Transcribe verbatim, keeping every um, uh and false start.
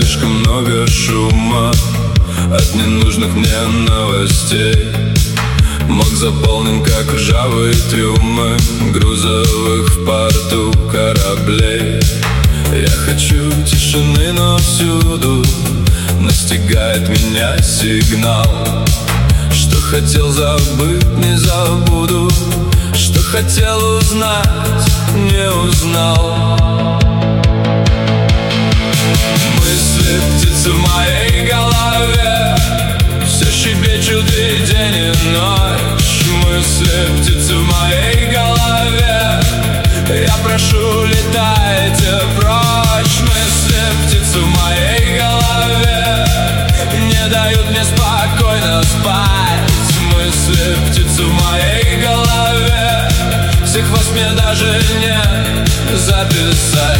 слишком много шума от ненужных мне новостей. Мог заполнить, как ржавые трюмы грузовых в порту кораблей. Я хочу тишины, но всюду настигает меня сигнал. Что хотел забыть, не забуду, что хотел узнать, не узнал. Мысли птицы в моей голове все щебечут и день, и ночь. Мысли птицы в моей голове, я прошу, летайте прочь. Мысли птицы в моей голове не дают мне спокойно спать. Мысли птицы в моей голове, всех вас мне даже не записать.